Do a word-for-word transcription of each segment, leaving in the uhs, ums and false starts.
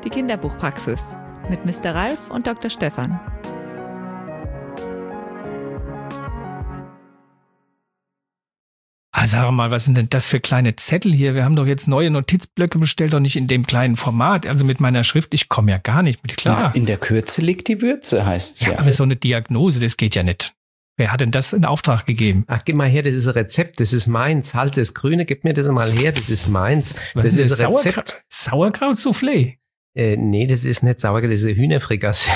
Die Kinderbuchpraxis mit Mister Ralf und Doktor Stefan. Ah, sag mal, was sind denn das für kleine Zettel hier? Wir haben doch jetzt neue Notizblöcke bestellt, doch nicht in dem kleinen Format. Also mit meiner Schrift, ich komme ja gar nicht mit klar. Ja, in der Kürze liegt die Würze, heißt es ja. Ja, aber so eine Diagnose, das geht ja nicht. Wer hat denn das in Auftrag gegeben? Ach, gib mal her, das ist ein Rezept, das ist meins. Halt, das Grüne, gib mir das mal her, das ist meins. Was das ist ist ein Sauerkraut? Rezept. Sauerkraut-Soufflé? Äh, nee, das ist nicht Sauerkraut, das ist Hühnerfrikassee.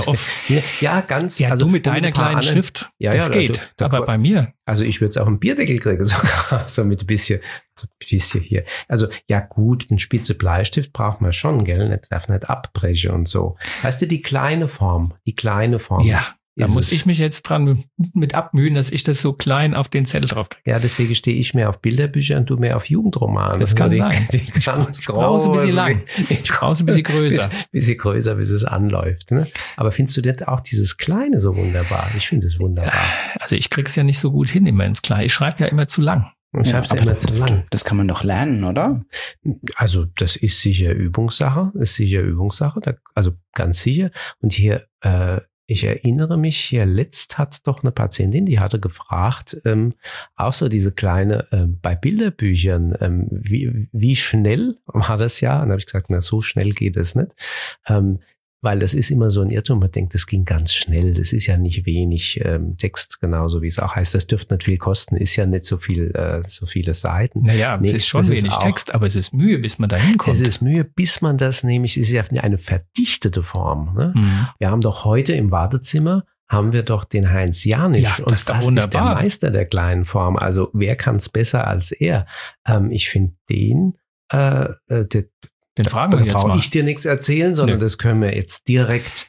Ja, ganz. Ja, also du mit deiner ein paar kleinen anderen- Schrift, Ja, das ja, da- geht. da- aber bei mir, Also ich würde es auch einen Bierdeckel kriegen, sogar. So mit ein bisschen, so ein bisschen hier. Also ja gut, ein spitze Bleistift braucht man schon, gell? Das darf nicht abbrechen und so. Weißt du, die kleine Form, die kleine Form. ja, da ist muss es. ich mich jetzt dran mit abmühen, dass ich das so klein auf den Zettel drauf kriege. Ja, deswegen stehe ich mehr auf Bilderbücher und du mehr auf Jugendromane. Das kann die, sein. Die Ich, ganz ich brauche es ein bisschen große, lang. Ich brauche es ein bisschen größer. Bis, bisschen größer, bis es anläuft. Ne? Aber findest du denn auch dieses Kleine so wunderbar? Ich finde es wunderbar. Also ich krieg's ja nicht so gut hin immer ins Kleine. Ich schreibe ja immer zu lang. Ich Ja, schreibe es ja aber immer zu lang. Das kann man doch lernen, oder? Also das ist sicher Übungssache, ist sicher Übungssache, da, also ganz sicher. Und hier, äh, ich erinnere mich, hier letzt hat doch eine Patientin, die hatte gefragt, ähm, auch so diese kleine, ähm, bei Bilderbüchern, ähm, wie, wie schnell war das ja? Und dann habe ich gesagt, na so schnell geht es nicht. Ähm, Weil das ist immer so ein Irrtum, man denkt, das ging ganz schnell, das ist ja nicht wenig ähm, Text, genauso wie es auch heißt, das dürfte nicht viel kosten, ist ja nicht so viel, äh, so viele Seiten. Naja, Nee, es ist schon das ist wenig auch- Text, aber es ist Mühe, bis man da hinkommt. Es ist Mühe, bis man das nämlich, es ist ja eine verdichtete Form. Ne? Mhm. Wir haben doch heute im Wartezimmer, haben wir doch den Heinz Janisch. Ja, und das ist doch das ist der wunderbar. Meister der kleinen Form. Also wer kann es besser als er? Ähm, ich finde den, äh, äh, der, Den fragen da wir jetzt brauche mal. ich dir nichts erzählen, sondern Nö. das können wir jetzt direkt.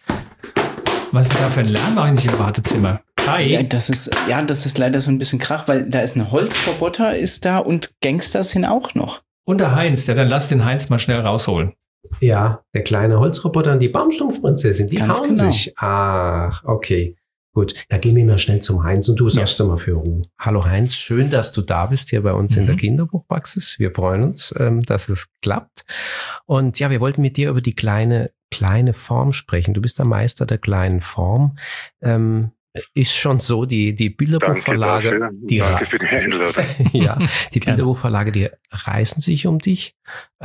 Was ist denn da für ein Lärm eigentlich im Wartezimmer? Hi. Ja, das ist, ja, das ist leider so ein bisschen Krach, weil da ist ein Holzroboter ist da und Gangster sind auch noch. Und der Heinz, ja, dann lass den Heinz mal schnell rausholen. Ja, der kleine Holzroboter und die Baumstumpfprinzessin, die Ganz hauen genau. sich. Ach, okay. Gut, dann gehen wir mal schnell zum Heinz und du sorgst ja. mal für Ruhe. Hallo Heinz, schön, dass du da bist hier bei uns Mhm. in der Kinderbuchpraxis. Wir freuen uns, ähm, dass es klappt. Und ja, wir wollten mit dir über die kleine, kleine Form sprechen. Du bist der Meister der kleinen Form. Ähm, ist schon so, die, die Bilderbuchverlage, Danke dafür. die, Danke für die Einladung. ja, die Gerne. Bilderbuchverlage, die reißen sich um dich.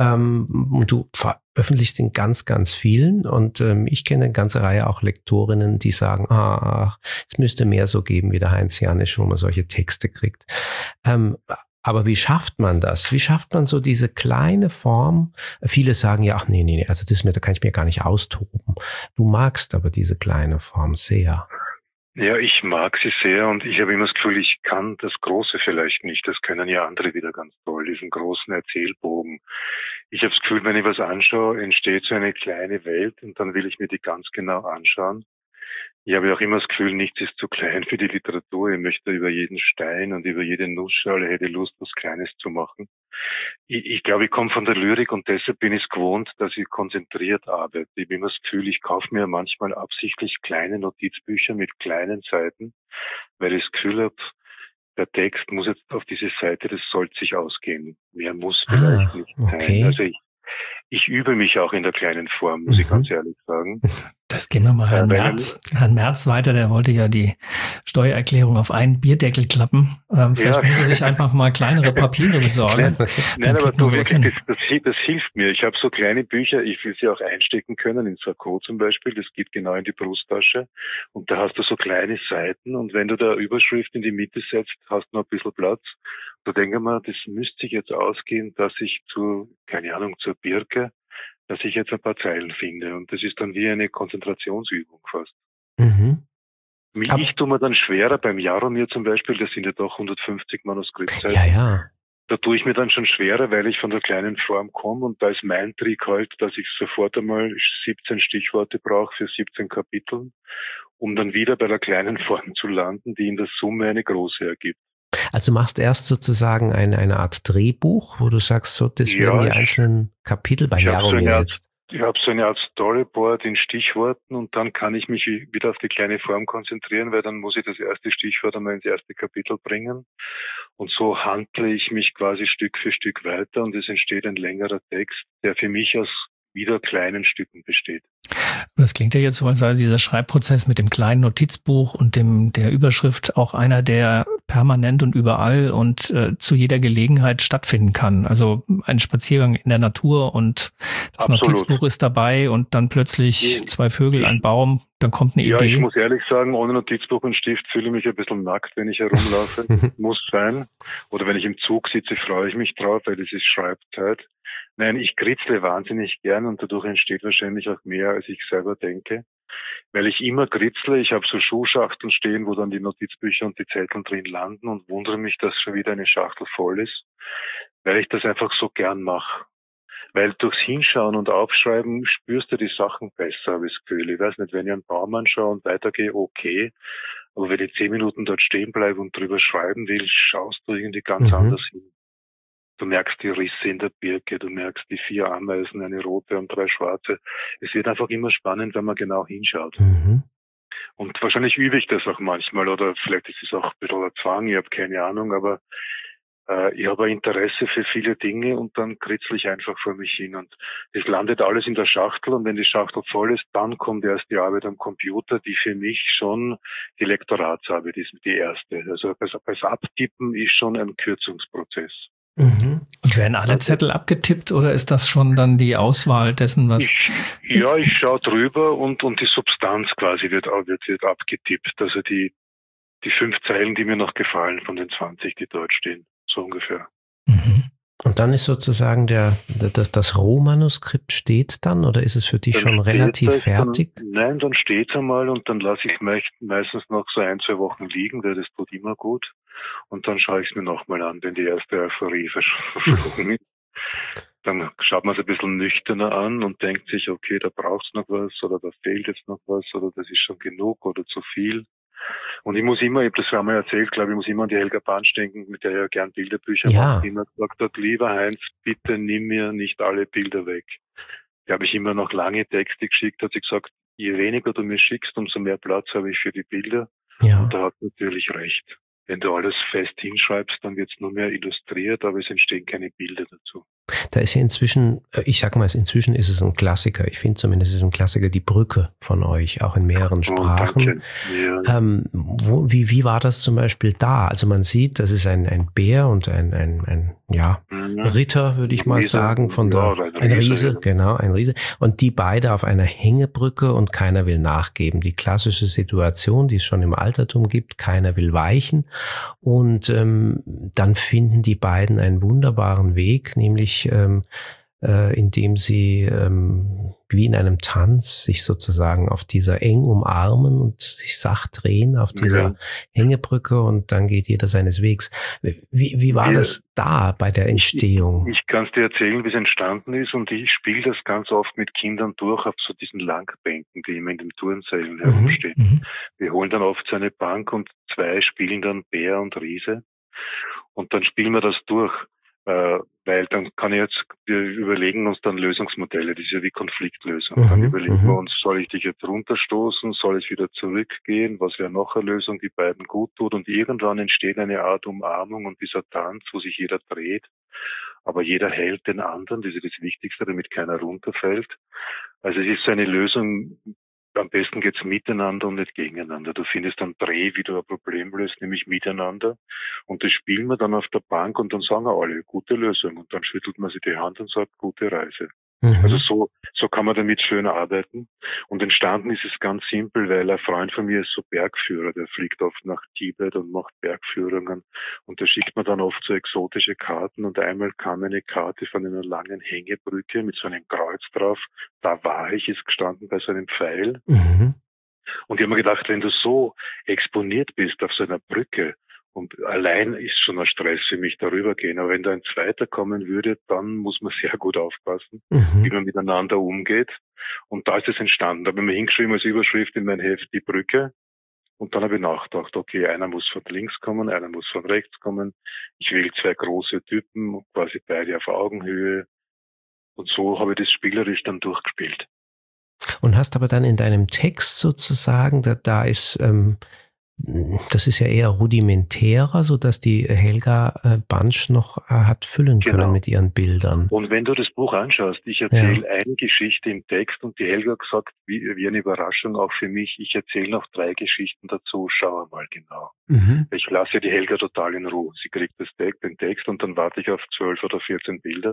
Ähm, und du veröffentlichst in ganz, ganz vielen. Und ähm, ich kenne eine ganze Reihe auch Lektorinnen, die sagen, ah, es müsste mehr so geben wie der Heinz Janisch, wo man solche Texte kriegt. Ähm, aber wie schafft man das? Wie schafft man so diese kleine Form? Viele sagen ja, ach nee, nee, nee, also das mir, da kann ich mir gar nicht austoben. Du magst aber diese kleine Form sehr. Ja, ich mag sie sehr und ich habe immer das Gefühl, ich kann das Große vielleicht nicht. Das können ja andere wieder ganz toll, diesen großen Erzählbogen. Ich habe das Gefühl, wenn ich was anschaue, entsteht so eine kleine Welt und dann will ich mir die ganz genau anschauen. Ich habe auch immer das Gefühl, nichts ist zu klein für die Literatur. Ich möchte über jeden Stein und über jede Nussschale hätte Lust, was Kleines zu machen. Ich, ich glaube, ich komme von der Lyrik und deshalb bin ich es gewohnt, dass ich konzentriert arbeite. Ich habe immer das Gefühl, ich kaufe mir manchmal absichtlich kleine Notizbücher mit kleinen Seiten, weil ich das Gefühl habe, der Text muss jetzt auf diese Seite, das sollte sich ausgehen. Mehr muss vielleicht Ah, nicht okay. sein. Also ich, ich übe mich auch in der kleinen Form, muss ich Mhm. ganz ehrlich sagen. Das gehen wir mal Ja, Herrn wenn- Merz, Herrn Merz weiter, der wollte ja die Steuererklärung auf einen Bierdeckel klappen. Ähm, vielleicht Ja. muss er sich einfach mal kleinere Papiere besorgen. Nein, Dann aber kriegt man du sowas wirklich, hin. das, das, hi- das hilft mir. Ich habe so kleine Bücher, ich will sie auch einstecken können, in Sakko zum Beispiel, das geht genau in die Brusttasche. Und da hast du so kleine Seiten und wenn du da Überschrift in die Mitte setzt, hast du noch ein bisschen Platz. Da denke ich mir, das müsste sich jetzt ausgehen, dass ich zu, keine Ahnung, zur Birke, dass ich jetzt ein paar Zeilen finde. Und das ist dann wie eine Konzentrationsübung fast. Mhm. Mich Aber- ich tue mir dann schwerer beim Jaromir zum Beispiel, das sind ja doch hundertfünfzig Manuskriptseiten. Ja, ja. Da tue ich mir dann schon schwerer, weil ich von der kleinen Form komme und da ist mein Trick halt, dass ich sofort einmal siebzehn Stichworte brauche für siebzehn Kapitel, um dann wieder bei der kleinen Form zu landen, die in der Summe eine große ergibt. Also machst erst sozusagen eine, eine Art Drehbuch, wo du sagst, so, das Ja, werden die ich- einzelnen Kapitel bei ich hab so Jaromir eine Art- jetzt. Ich habe so eine Art Storyboard in Stichworten und dann kann ich mich wieder auf die kleine Form konzentrieren, weil dann muss ich das erste Stichwort einmal ins erste Kapitel bringen. Und so handle ich mich quasi Stück für Stück weiter und es entsteht ein längerer Text, der für mich als wieder kleinen Stücken besteht. Das klingt ja jetzt so, als sei dieser Schreibprozess mit dem kleinen Notizbuch und dem der Überschrift auch einer, der permanent und überall und äh, zu jeder Gelegenheit stattfinden kann. Also ein Spaziergang in der Natur und das Absolut. Notizbuch ist dabei und dann plötzlich zwei Vögel, ein Baum, dann kommt eine ja, Idee. Ja, ich muss ehrlich sagen, ohne Notizbuch und Stift fühle ich mich ein bisschen nackt, wenn ich herumlaufe. Muss sein. Oder wenn ich im Zug sitze, freue ich mich drauf, weil es ist Schreibzeit. Nein, ich kritzle wahnsinnig gern und dadurch entsteht wahrscheinlich auch mehr, als ich selber denke. Weil ich immer kritzle, ich habe so Schuhschachteln stehen, wo dann die Notizbücher und die Zettel drin landen und wundere mich, dass schon wieder eine Schachtel voll ist, weil ich das einfach so gern mache. Weil durchs Hinschauen und Aufschreiben spürst du die Sachen besser, habe ich das Gefühl. Ich weiß nicht, wenn ich einen Baum anschaue und weitergehe, okay. Aber wenn ich zehn Minuten dort stehen bleibe und drüber schreiben will, schaust du irgendwie ganz mhm. anders hin. Du merkst die Risse in der Birke, du merkst die vier Ameisen, eine rote und drei schwarze. Es wird einfach immer spannend, wenn man genau hinschaut. Mhm. Und wahrscheinlich übe ich das auch manchmal oder vielleicht ist es auch ein bisschen ein Zwang, ich habe keine Ahnung, aber äh, ich habe ein Interesse für viele Dinge und dann kritzel ich einfach vor mich hin und es landet alles in der Schachtel und wenn die Schachtel voll ist, dann kommt erst die Arbeit am Computer, die für mich schon die Lektoratsarbeit ist, die erste. Also das, das Abtippen ist schon ein Kürzungsprozess. Mhm. Und werden alle Zettel abgetippt oder ist das schon dann die Auswahl dessen, was... Ich, ja, ich schaue drüber und, und die Substanz quasi wird, wird, wird abgetippt. Also die, die fünf Zeilen, die mir noch gefallen von den zwanzig, die dort stehen. So ungefähr. Mhm. Und dann ist sozusagen der, das, das Rohmanuskript steht dann oder ist es für dich dann schon relativ fertig? Dann, nein, dann steht es einmal und dann lasse ich es meist, meistens noch so ein, zwei Wochen liegen, weil das tut immer gut. Und dann schaue ich es mir nochmal an, wenn die erste Euphorie verschwunden ist. Dann schaut man es ein bisschen nüchterner an und denkt sich, okay, da braucht es noch was oder da fehlt jetzt noch was oder das ist schon genug oder zu viel. Und ich muss immer, ich habe das einmal erzählt, glaube ich, muss immer an die Helga Bansch denken, mit der ja gern Bilderbücher ja. macht, die immer gesagt hat, lieber Heinz, bitte nimm mir nicht alle Bilder weg. Die habe ich immer noch lange Texte geschickt, hat sie gesagt, je weniger du mir schickst, umso mehr Platz habe ich für die Bilder. Ja. Und da hat natürlich recht. Wenn du alles fest hinschreibst, dann wird es nur mehr illustriert, aber es entstehen keine Bilder dazu. Da ist ja inzwischen, ich sag mal, inzwischen ist es ein Klassiker. Ich finde zumindest, es ist ein Klassiker, die Brücke von euch, auch in mehreren Sprachen. Oh, ja. ähm, wo, wie, wie war das zum Beispiel da? Also man sieht, das ist ein, ein Bär und ein, ein, ein ja, mhm. Ritter, würde ich mal Riese. sagen, von der, ja, ein Riese, Riese ja. genau, ein Riese. Und die beide auf einer Hängebrücke und keiner will nachgeben. Die klassische Situation, die es schon im Altertum gibt, keiner will weichen. Und ähm, dann finden die beiden einen wunderbaren Weg, nämlich ähm, äh, indem sie ähm, wie in einem Tanz sich sozusagen auf dieser eng umarmen und sich sacht drehen auf dieser ja. Hängebrücke und dann geht jeder seines Wegs. Wie, wie war ja. das da bei der Entstehung? Ich, ich kann es dir erzählen, wie es entstanden ist und ich spiele das ganz oft mit Kindern durch auf so diesen Langbänken, die immer in den Turnseilen herumstehen. Mhm. Wir holen dann oft so eine Bank und zwei spielen dann Bär und Riese und dann spielen wir das durch. Äh, weil dann kann ich jetzt, wir überlegen uns dann Lösungsmodelle, das ist ja wie Konfliktlösung. Mhm, dann überlegen wir uns, soll ich dich jetzt runterstoßen, soll ich wieder zurückgehen, was wäre noch eine Lösung, die beiden gut tut und irgendwann entsteht eine Art Umarmung und dieser Tanz, wo sich jeder dreht, aber jeder hält den anderen, das ist das Wichtigste, damit keiner runterfällt. Also es ist so eine Lösung, am besten geht's miteinander und nicht gegeneinander. Du findest einen Dreh, wie du ein Problem löst, nämlich miteinander. Und das spielen wir dann auf der Bank und dann sagen alle, gute Lösung. Und dann schüttelt man sich die Hand und sagt, gute Reise. Mhm. Also so, so kann man damit schön arbeiten. Und entstanden ist es ganz simpel, weil ein Freund von mir ist so Bergführer, der fliegt oft nach Tibet und macht Bergführungen. Und da schickt man dann oft so exotische Karten. Und einmal kam eine Karte von einer langen Hängebrücke mit so einem Kreuz drauf. Da war ich, ist gestanden bei so einem Pfeil. Mhm. Und ich habe mir gedacht, wenn du so exponiert bist auf so einer Brücke, und allein ist schon ein Stress für mich, darüber gehen. Aber wenn da ein zweiter kommen würde, dann muss man sehr gut aufpassen, mhm. wie man miteinander umgeht. Und da ist es entstanden. Da habe ich mir hingeschrieben als Überschrift in mein Heft die Brücke. Und dann habe ich nachgedacht, okay, einer muss von links kommen, einer muss von rechts kommen. Ich will zwei große Typen, quasi beide auf Augenhöhe. Und so habe ich das spielerisch dann durchgespielt. Und hast aber dann in deinem Text sozusagen, da, da ist... Ähm das ist ja eher rudimentärer, sodass die Helga äh, Bansch noch äh, hat füllen können Genau. mit ihren Bildern. Und wenn du das Buch anschaust, ich erzähle ja. eine Geschichte im Text und die Helga hat gesagt, wie, wie eine Überraschung auch für mich, ich erzähle noch drei Geschichten dazu, schau mal genau. Mhm. Ich lasse die Helga total in Ruhe. Sie kriegt das Text, den Text und dann warte ich auf zwölf oder vierzehn Bilder.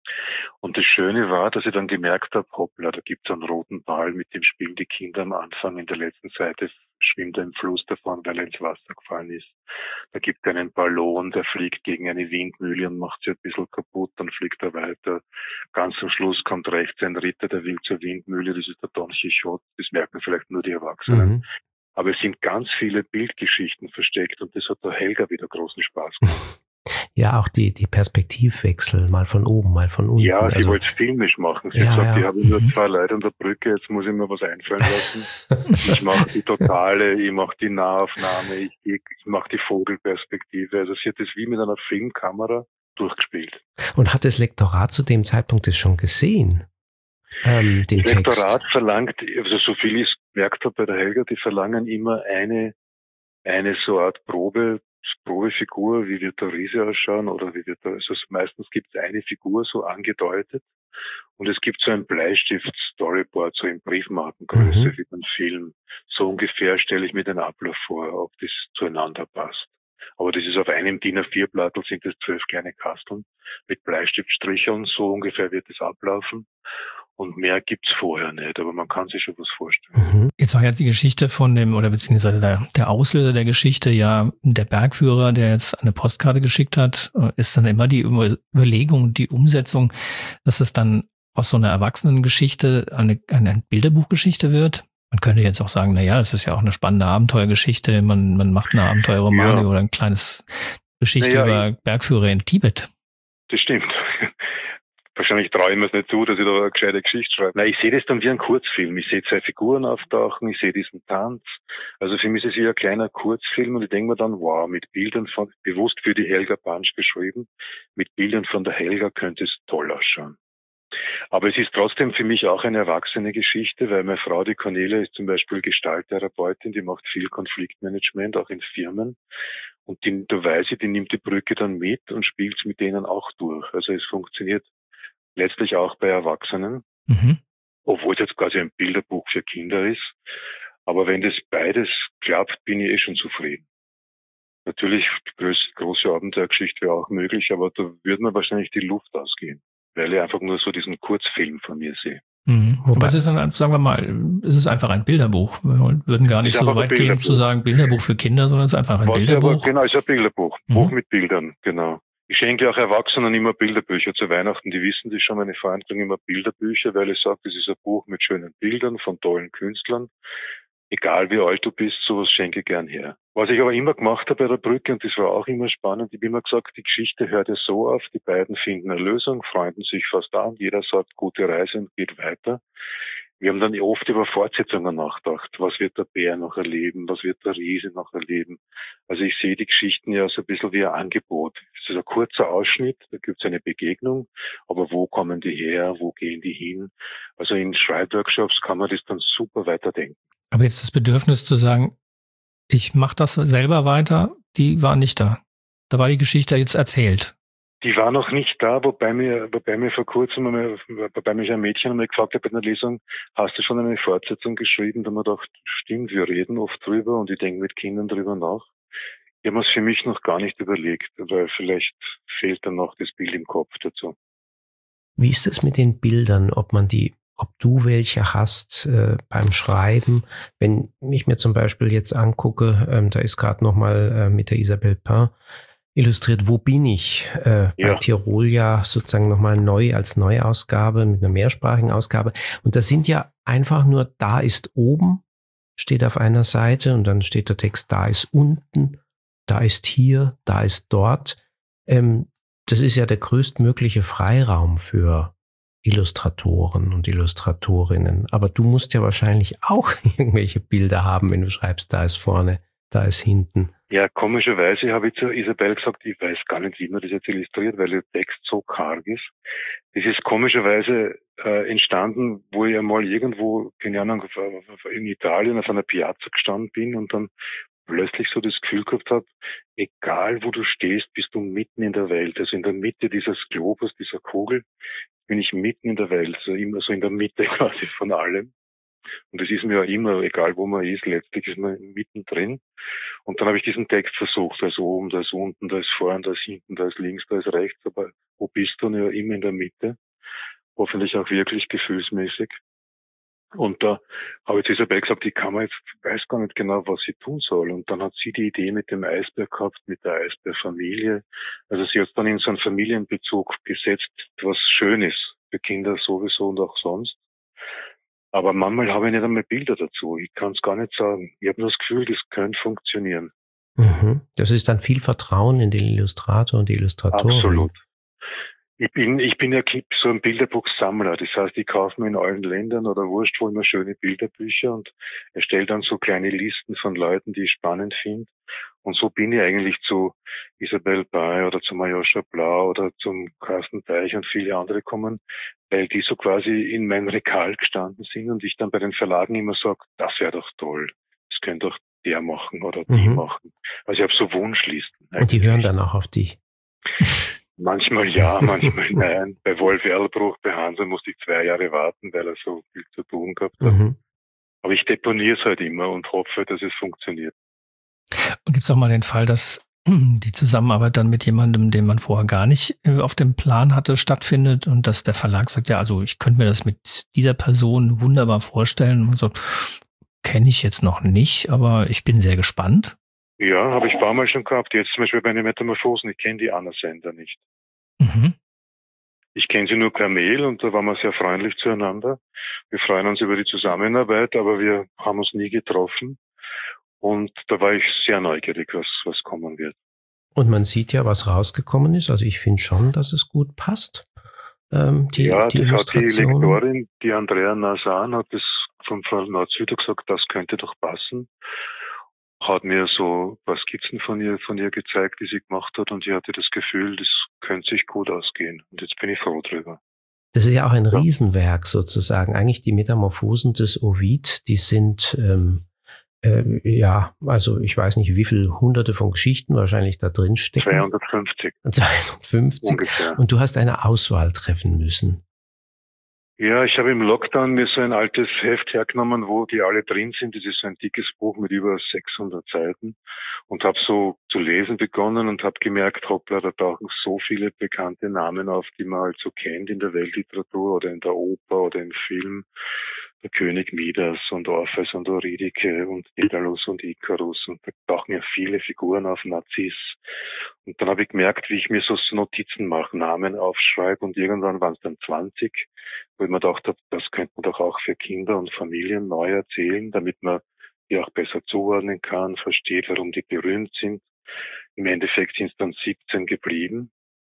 Und das Schöne war, dass ich dann gemerkt habe, hoppla, da gibt es einen roten Ball, mit dem spielen die Kinder am Anfang. In der letzten Seite schwimmt er im Fluss davon, weil er ins Wasser gefallen ist. Da gibt es einen Ballon, der fliegt gegen eine Windmühle und macht sie ein bisschen kaputt, dann fliegt er weiter. Ganz am Schluss kommt rechts ein Ritter, der will zur Windmühle, das ist der Don Quixote, das merken vielleicht nur die Erwachsenen. Mhm. Aber es sind ganz viele Bildgeschichten versteckt und das hat der Helga wieder großen Spaß gemacht. Ja, auch die, die Perspektivwechsel, mal von oben, mal von unten. Ja, sie also, wollte es filmisch machen. Sie ja, hat gesagt, ja. ich habe nur Mhm. zwei Leute an der Brücke, jetzt muss ich mir was einfallen lassen. Ich mache die Totale, ich mache die Nahaufnahme, ich, ich mache die Vogelperspektive. Also sie hat das wie mit einer Filmkamera durchgespielt. Und hat das Lektorat zu dem Zeitpunkt das schon gesehen? Ähm, den Das Text? Lektorat verlangt, also so viel ich gemerkt habe bei der Helga, die verlangen immer eine, eine so Art Probe, Probefigur, wie wird der Riese ausschauen oder wie wird der, also meistens gibt es eine Figur so angedeutet und es gibt so ein Bleistift-Storyboard, so in Briefmarkengröße Mhm. wie beim Film. So ungefähr stelle ich mir den Ablauf vor, ob das zueinander passt. Aber das ist auf einem D I N A vier Blattl sind das zwölf kleine Kasteln mit Bleistiftstricheln, so ungefähr wird es ablaufen. Und mehr gibt's vorher nicht, aber man kann sich schon was vorstellen. Mhm. Jetzt war jetzt die Geschichte von dem, oder beziehungsweise der, der Auslöser der Geschichte, ja, der Bergführer, der jetzt eine Postkarte geschickt hat, ist dann immer die Überlegung, die Umsetzung, dass es dann aus so einer Erwachsenengeschichte eine, eine Bilderbuchgeschichte wird. Man könnte jetzt auch sagen, na ja, es ist ja auch eine spannende Abenteuergeschichte, man, man macht eine Abenteuerromane Ja. oder ein kleines Geschichte Na ja, über Bergführer in Tibet. Das stimmt. Wahrscheinlich traue ich mir es nicht zu, dass ich da eine gescheite Geschichte schreibe. Nein, ich sehe das dann wie ein Kurzfilm. Ich sehe zwei Figuren auftauchen, ich sehe diesen Tanz. Also für mich ist es wie ein kleiner Kurzfilm und ich denke mir dann, wow, mit Bildern von, bewusst für die Helga Bansch geschrieben, mit Bildern von der Helga könnte es toll ausschauen. Aber es ist trotzdem für mich auch eine erwachsene Geschichte, weil meine Frau, die Cornelia, ist zum Beispiel Gestalttherapeutin, die macht viel Konfliktmanagement, auch in Firmen. Und die, da weiß ich, die nimmt die Brücke dann mit und spielt es mit denen auch durch. Also es funktioniert letztlich auch bei Erwachsenen, Mhm. obwohl es jetzt quasi ein Bilderbuch für Kinder ist. Aber wenn das beides klappt, bin ich eh schon zufrieden. Natürlich, die große, große Abenteuergeschichte wäre auch möglich, aber da würde mir wahrscheinlich die Luft ausgehen, weil ich einfach nur so diesen Kurzfilm von mir sehe. Mhm. Aber es ist dann, sagen wir mal, es ist einfach ein Bilderbuch. Wir würden gar nicht Ist so einfach ein weit gehen Bilderbuch. zu sagen Bilderbuch für Kinder, sondern es ist einfach ein Was Bilderbuch. Aber, genau, es ist ein Bilderbuch. Mhm. Buch mit Bildern, genau. Ich schenke auch Erwachsenen immer Bilderbücher zu Weihnachten. Die wissen das schon, meine Freunde kriegen immer Bilderbücher, weil ich sage, das ist ein Buch mit schönen Bildern von tollen Künstlern. Egal wie alt du bist, sowas schenke ich gern her. Was ich aber immer gemacht habe bei der Brücke, und das war auch immer spannend, ich habe immer gesagt, die Geschichte hört ja so auf, die beiden finden eine Lösung, freunden sich fast an, jeder sagt gute Reise und geht weiter. Wir haben dann oft über Fortsetzungen nachgedacht. Was wird der Bär noch erleben? Was wird der Riese noch erleben? Also ich sehe die Geschichten ja so ein bisschen wie ein Angebot. Es ist ein kurzer Ausschnitt, da gibt es eine Begegnung, aber wo kommen die her? Wo gehen die hin? Also in Schreibworkshops kann man das dann super weiterdenken. Aber jetzt das Bedürfnis zu sagen, ich mache das selber weiter, die war nicht da. Da war die Geschichte jetzt erzählt. Die war noch nicht da, wobei mir, wobei mir vor kurzem, einmal, wobei mich ein Mädchen einmal gefragt hat bei einer Lesung, hast du schon eine Fortsetzung geschrieben? Da haben wir gedacht, stimmt, wir reden oft drüber und ich denke mit Kindern drüber nach. Ich habe es für mich noch gar nicht überlegt, weil vielleicht fehlt dann noch das Bild im Kopf dazu. Wie ist es mit den Bildern, ob man die, ob du welche hast äh, beim Schreiben? Wenn ich mir zum Beispiel jetzt angucke, ähm, da ist gerade nochmal äh, mit der Isabelle Pain illustriert, wo bin ich? Äh, Ja. Bei Tirol ja sozusagen nochmal neu als Neuausgabe mit einer mehrsprachigen Ausgabe. Und das sind ja einfach nur, da ist oben, steht auf einer Seite und dann steht der Text, da ist unten, da ist hier, da ist dort. Ähm, das ist ja der größtmögliche Freiraum für Illustratoren und Illustratorinnen. Aber du musst ja wahrscheinlich auch irgendwelche Bilder haben, wenn du schreibst, da ist vorne, da ist hinten. Ja, komischerweise habe ich zu Isabel gesagt, ich weiß gar nicht, wie man das jetzt illustriert, weil der Text so karg ist. Das ist komischerweise äh, entstanden, wo ich einmal irgendwo, keine Ahnung, in Italien auf einer Piazza gestanden bin und dann plötzlich so das Gefühl gehabt habe, egal wo du stehst, bist du mitten in der Welt. Also in der Mitte dieses Globus, dieser Kugel, bin ich mitten in der Welt, so immer so in der Mitte quasi von allem. Und das ist mir ja immer, egal wo man ist, letztlich ist man mittendrin. Und dann habe ich diesen Text versucht, da ist oben, da ist unten, da ist vorne, da ist hinten, da ist links, da ist rechts, aber wo bist du? Ja, immer in der Mitte. Hoffentlich auch wirklich gefühlsmäßig. Und da habe ich Isabel gesagt, die kann man jetzt, weiß gar nicht genau, was sie tun soll. Und dann hat sie die Idee mit dem Eisbär gehabt, mit der Eisbärfamilie. Also sie hat dann in so einen Familienbezug gesetzt, was schön ist, für Kinder sowieso und auch sonst. Aber manchmal habe ich nicht einmal Bilder dazu. Ich kann es gar nicht sagen. Ich habe nur das Gefühl, das könnte funktionieren. Mhm. Das ist dann viel Vertrauen in den Illustrator und die Illustratoren. Absolut. Ich bin, ich bin ja so ein Bilderbuchsammler. Das heißt, ich kaufe mir in allen Ländern oder wurscht wo immer schöne Bilderbücher und erstelle dann so kleine Listen von Leuten, die ich spannend finde. Und so bin ich eigentlich zu Isabel Bay oder zu Majoscha Blau oder zum Carsten Teich und viele andere gekommen, weil die so quasi in mein Regal gestanden sind und ich dann bei den Verlagen immer sage, das wäre doch toll. Das könnte doch der machen oder die mhm. machen. Also ich habe so Wunschlisten. Und die hören dann auch auf dich. Manchmal ja, manchmal nein. Bei Wolf Erlbruch, bei Hansa musste ich zwei Jahre warten, weil er so viel zu tun gehabt hat. Mhm. Aber ich deponiere es halt immer und hoffe, dass es funktioniert. Und gibt es auch mal den Fall, dass die Zusammenarbeit dann mit jemandem, den man vorher gar nicht auf dem Plan hatte, stattfindet und dass der Verlag sagt, ja, also ich könnte mir das mit dieser Person wunderbar vorstellen. Und man sagt, kenne ich jetzt noch nicht, aber ich bin sehr gespannt. Ja, habe ich ein paar Mal schon gehabt. Jetzt zum Beispiel bei den Metamorphosen. Ich kenne die Anna Sender nicht. Mhm. Ich kenne sie nur per Mail und da waren wir sehr freundlich zueinander. Wir freuen uns über die Zusammenarbeit, aber wir haben uns nie getroffen. Und da war ich sehr neugierig, was, was kommen wird. Und man sieht ja, was rausgekommen ist. Also ich finde schon, dass es gut passt. Ähm, die, ja, die das hat die Lektorin, die Andrea Nasan, hat das von Frau Nord-Süder gesagt, das könnte doch passen. Hat mir so ein paar Skizzen von ihr, von ihr gezeigt, die sie gemacht hat. Und ich hatte das Gefühl, das könnte sich gut ausgehen. Und jetzt bin ich froh drüber. Das ist ja auch ein ja. Riesenwerk sozusagen. Eigentlich die Metamorphosen des Ovid, die sind, ähm, äh, ja, also ich weiß nicht, wie viele hunderte von Geschichten wahrscheinlich da drin stecken. zweihundertfünfzig. zweihundertfünfzig. Ungefähr. Und du hast eine Auswahl treffen müssen. Ja, ich habe im Lockdown mir so ein altes Heft hergenommen, wo die alle drin sind. Das ist so ein dickes Buch mit über sechshundert Seiten und habe so zu lesen begonnen und habe gemerkt, hoppla, da tauchen so viele bekannte Namen auf, die man halt so kennt in der Weltliteratur oder in der Oper oder im Film. Der König Midas und Orpheus und Eurydike und Daedalus und Ikarus und da tauchen ja viele Figuren auf, Narziss. Und dann habe ich gemerkt, wie ich mir so Notizen mache, Namen aufschreibe und irgendwann waren es dann zwanzig, wo ich mir gedacht habe, das könnte man doch auch für Kinder und Familien neu erzählen, damit man die auch besser zuordnen kann, versteht, warum die berühmt sind. Im Endeffekt sind es dann siebzehn geblieben.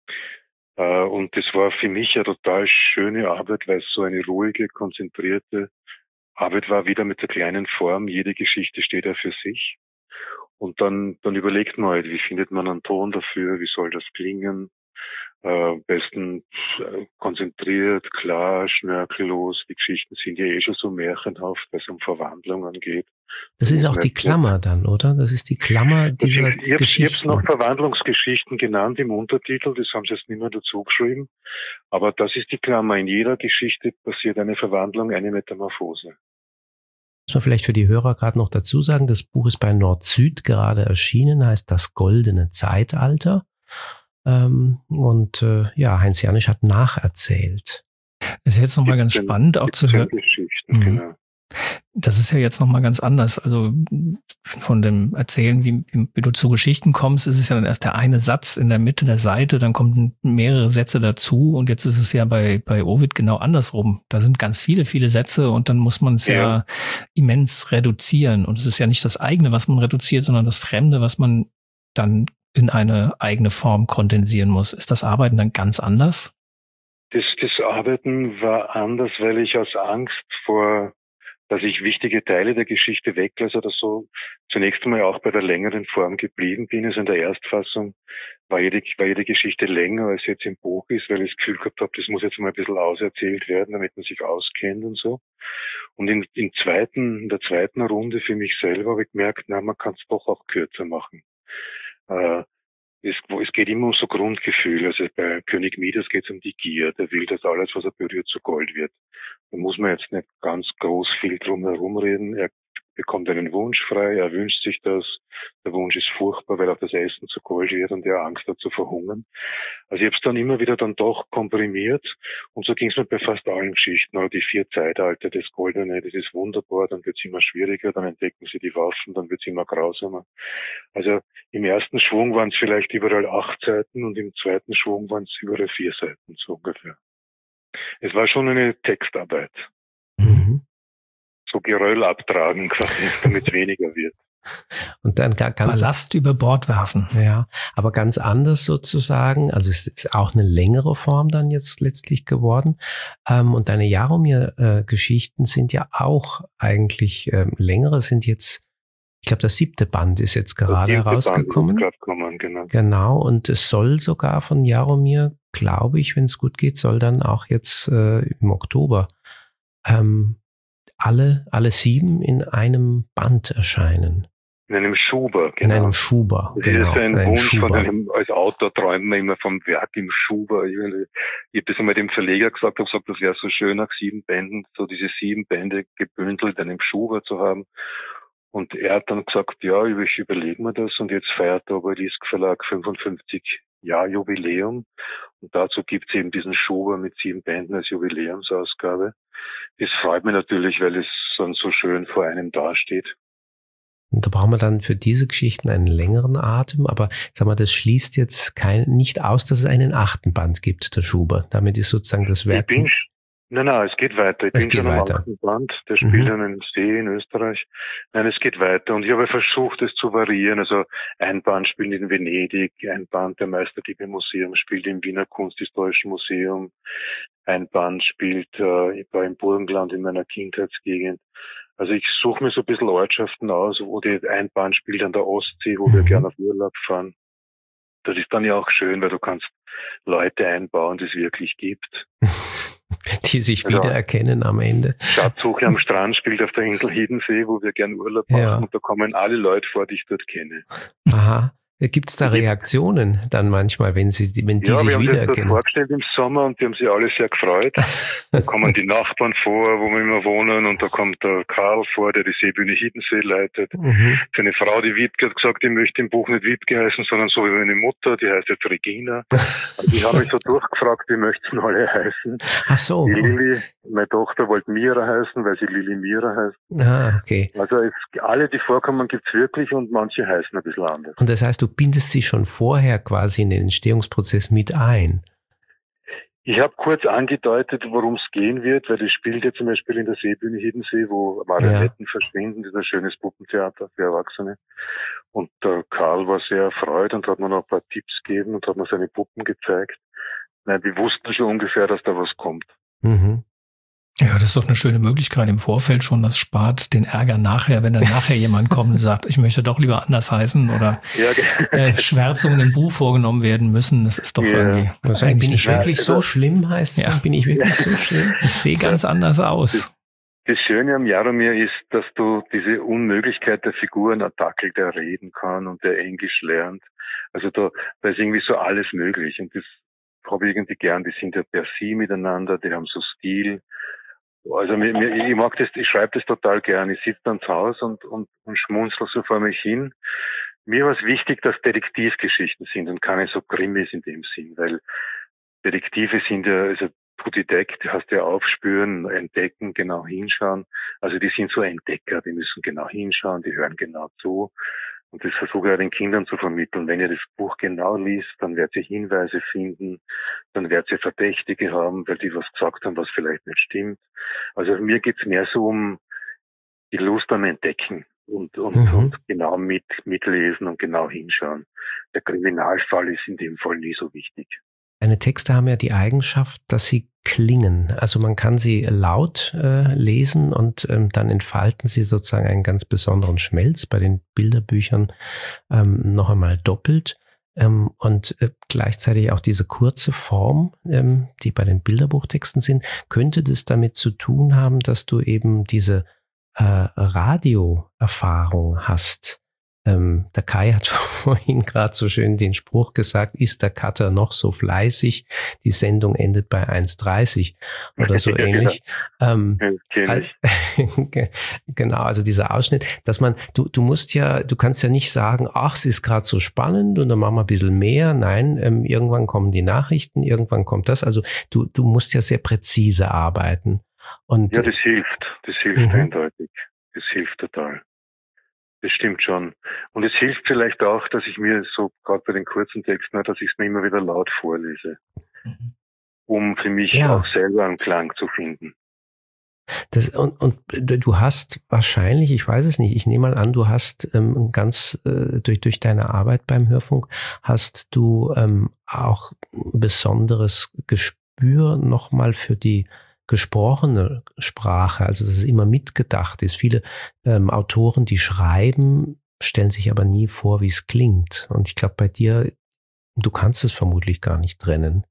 Und das war für mich eine total schöne Arbeit, weil es so eine ruhige, konzentrierte Arbeit war, wieder mit der kleinen Form. Jede Geschichte steht ja für sich. Und dann, dann überlegt man halt, wie findet man einen Ton dafür, wie soll das klingen? Äh, am besten äh, konzentriert, klar, schnörkellos. Die Geschichten sind ja eh schon so märchenhaft, weil es um Verwandlungen geht. Das ist auch die Klammer dann, oder? Das ist die Klammer dieser ich, ich Geschichten. Ich habe es noch Verwandlungsgeschichten genannt im Untertitel, das haben sie jetzt nicht mehr dazu geschrieben. Aber das ist die Klammer. In jeder Geschichte passiert eine Verwandlung, eine Metamorphose. Muss man vielleicht für die Hörer gerade noch dazu sagen, das Buch ist bei Nord-Süd gerade erschienen, heißt Das Goldene Zeitalter. Ähm, und äh, ja, Heinz Janisch hat nacherzählt. Das ist jetzt nochmal ganz spannend auch zu hören. Geschichten, mhm. Genau. Das ist ja jetzt nochmal ganz anders. Also von dem Erzählen, wie, wie du zu Geschichten kommst, ist es ja dann erst der eine Satz in der Mitte der Seite, dann kommen mehrere Sätze dazu und jetzt ist es ja bei, bei Ovid genau andersrum. Da sind ganz viele, viele Sätze und dann muss man es ja. ja immens reduzieren. Und es ist ja nicht das eigene, was man reduziert, sondern das Fremde, was man dann in eine eigene Form kondensieren muss. Ist das Arbeiten dann ganz anders? Das, das Arbeiten war anders, weil ich aus Angst vor dass ich wichtige Teile der Geschichte weglasse oder so zunächst einmal auch bei der längeren Form geblieben bin. Also in der Erstfassung war jede, war jede Geschichte länger, als jetzt im Buch ist, weil ich das Gefühl gehabt habe, das muss jetzt mal ein bisschen auserzählt werden, damit man sich auskennt und so. Und in, in, zweiten, in der zweiten Runde für mich selber habe ich gemerkt, na, man kann es doch auch kürzer machen. Äh, es, es geht immer um so Grundgefühl. Also bei König Midas geht es um die Gier. Der will, dass alles, was er berührt, zu Gold wird. Da muss man jetzt nicht ganz groß viel drum herum reden. Er bekommt einen Wunsch frei, er wünscht sich das. Der Wunsch ist furchtbar, weil auch das Essen zu Gold wird und er Angst hat zu verhungern. Also ich habe es dann immer wieder dann doch komprimiert und so ging es mir bei fast allen Geschichten. Also die vier Zeitalter, das Goldene, das ist wunderbar, dann wird es immer schwieriger, dann entdecken sie die Waffen, dann wird es immer grausamer. Also im ersten Schwung waren es vielleicht überall acht Seiten und im zweiten Schwung waren es überall vier Seiten, so ungefähr. Es war schon eine Textarbeit. Mhm. So Geröll abtragen quasi, damit es weniger wird. Und dann gar ganz Ballast über Bord werfen. Ja, aber ganz anders sozusagen. Also es ist auch eine längere Form dann jetzt letztlich geworden. Ähm, und deine Jaromir-Geschichten sind ja auch eigentlich ähm, längere. Sind jetzt, ich glaube, das siebte Band ist jetzt gerade herausgekommen. Kommen, genau. Genau. Und es soll sogar von Jaromir, glaube ich, wenn es gut geht, soll dann auch jetzt äh, im Oktober ähm, alle alle sieben in einem Band erscheinen. In einem Schuber, genau. In einem Schuber, das genau. ist ein ein Wunsch Schuber. von einem, als Autor träumt man immer vom Werk im Schuber. Ich, ich habe das einmal dem Verleger gesagt, habe gesagt, das wäre so schön, nach sieben Bänden, so diese sieben Bände gebündelt in einem Schuber zu haben. Und er hat dann gesagt, ja, ich überlege mir das und jetzt feiert der Obelisk Verlag fünfundfünfzig Jahr Jubiläum. Und dazu gibt es eben diesen Schuber mit sieben Bänden als Jubiläumsausgabe. Das freut mich natürlich, weil es dann so schön vor einem dasteht. Und da brauchen wir dann für diese Geschichten einen längeren Atem, aber sag mal, das schließt jetzt kein, nicht aus, dass es einen achten Band gibt, der Schuber. Damit ist sozusagen das Werk. Ich bin, nein, nein, es geht weiter. Ich es bin schon am achten Band, der spielt mhm. einen See in Österreich. Nein, es geht weiter. Und ich habe versucht, es zu variieren. Also ein Band spielt in Venedig, ein Band der Meisterdiebe Museum spielt im Wiener Kunsthistorischen Museum, ein Band spielt äh, ich war im Burgenland in meiner Kindheitsgegend. Also ich suche mir so ein bisschen Ortschaften aus, wo die ein Band spielt an der Ostsee, wo mhm. wir gerne auf Urlaub fahren. Das ist dann ja auch schön, weil du kannst Leute einbauen, die es wirklich gibt. Die sich also, wiedererkennen am Ende. Schatzsuche am Strand spielt auf der Insel Hiddensee, wo wir gern Urlaub machen ja. und da kommen alle Leute vor, die ich dort kenne. Aha. Gibt es da Reaktionen dann manchmal, wenn sie, wenn die ja, sich wiedererkennen? Ja, wir haben uns das vorgestellt im Sommer und die haben sich alle sehr gefreut. Da kommen die Nachbarn vor, wo wir immer wohnen und da kommt der Karl vor, der die Seebühne Hiddensee leitet. Mhm. Seine Frau, die Wiebke, hat gesagt, die möchte im Buch nicht Wiebke heißen, sondern so wie meine Mutter, die heißt jetzt Regina. Also die haben mich so durchgefragt, wie möchten alle heißen. Ach so. Die Lili, meine Tochter wollte Mira heißen, weil sie Lili Mira heißt. Ah, okay. Also es, alle, die vorkommen, gibt's wirklich und manche heißen ein bisschen anders. Und das heißt, du bindest sie schon vorher quasi in den Entstehungsprozess mit ein? Ich habe kurz angedeutet, worum es gehen wird, weil das spielt ja zum Beispiel in der Seebühne Hiddensee, wo Marionetten ja. verschwinden, das ist ein schönes Puppentheater für Erwachsene. Und der Karl war sehr erfreut und hat mir noch ein paar Tipps gegeben und hat mir seine Puppen gezeigt. Nein, wir wussten schon ungefähr, dass da was kommt. Mhm. Ja, das ist doch eine schöne Möglichkeit im Vorfeld schon. Das spart den Ärger nachher, wenn dann nachher jemand kommt und sagt, ich möchte doch lieber anders heißen oder ja, äh, Schwärzungen im Buch vorgenommen werden müssen. Das ist doch ja. irgendwie. Also, bin ich wirklich so schlimm, heißt es? Ja. Bin ich wirklich so schlimm? Ich sehe ganz anders aus. Das, das Schöne am Jaromir ist, dass du diese Unmöglichkeit der Figuren, ein Dackel, der reden kann und der Englisch lernt. Also da, da ist irgendwie so alles möglich. Und das habe ich irgendwie gern. Die sind ja per Sie miteinander, die haben so Stil. Also mir, mir, ich mag das, ich schreibe das total gern. Ich sitze dann zu Hause und, und, und schmunzel so vor mich hin. Mir war es wichtig, dass Detektivgeschichten sind und keine so Krimis in dem Sinn, weil Detektive sind ja, also Putidekt, hast ja aufspüren, entdecken, genau hinschauen. Also die sind so Entdecker, die müssen genau hinschauen, die hören genau zu. Und das versuche ich auch den Kindern zu vermitteln. Wenn ihr das Buch genau liest, dann werdet ihr Hinweise finden, dann werdet ihr Verdächtige haben, weil die was gesagt haben, was vielleicht nicht stimmt. Also mir geht's mehr so um die Lust am Entdecken und, und, mhm. und genau mit, mitlesen und genau hinschauen. Der Kriminalfall ist in dem Fall nie so wichtig. Deine Texte haben ja die Eigenschaft, dass sie klingen. Also man kann sie laut äh, lesen und ähm, dann entfalten sie sozusagen einen ganz besonderen Schmelz, bei den Bilderbüchern ähm, noch einmal doppelt. Ähm, und äh, gleichzeitig auch diese kurze Form, ähm, die bei den Bilderbuchtexten sind. Könnte das damit zu tun haben, dass du eben diese äh, Radioerfahrung hast? Ähm, der Kai hat vorhin gerade so schön den Spruch gesagt, ist der Cutter noch so fleißig? Die Sendung endet bei eins dreißig oder so ähnlich. Ja, ähm, kenn ich. Genau, also dieser Ausschnitt, dass man, du, du musst ja, du kannst ja nicht sagen, ach, es ist gerade so spannend und dann machen wir ein bisschen mehr. Nein, ähm, irgendwann kommen die Nachrichten, irgendwann kommt das. Also du, du musst ja sehr präzise arbeiten. Und, ja, das hilft. Das hilft mhm. eindeutig. Das hilft total. Das stimmt schon. Und es hilft vielleicht auch, dass ich mir so, gerade bei den kurzen Texten, dass ich es mir immer wieder laut vorlese, um für mich ja. auch selber einen Klang zu finden. Das, und, und du hast wahrscheinlich, ich weiß es nicht, ich nehme mal an, du hast ähm, ganz äh, durch, durch deine Arbeit beim Hörfunk, hast du ähm, auch ein besonderes Gespür nochmal für die gesprochene Sprache, also dass es immer mitgedacht ist. Viele ähm, Autoren, die schreiben, stellen sich aber nie vor, wie es klingt. Und ich glaube, bei dir, du kannst es vermutlich gar nicht trennen.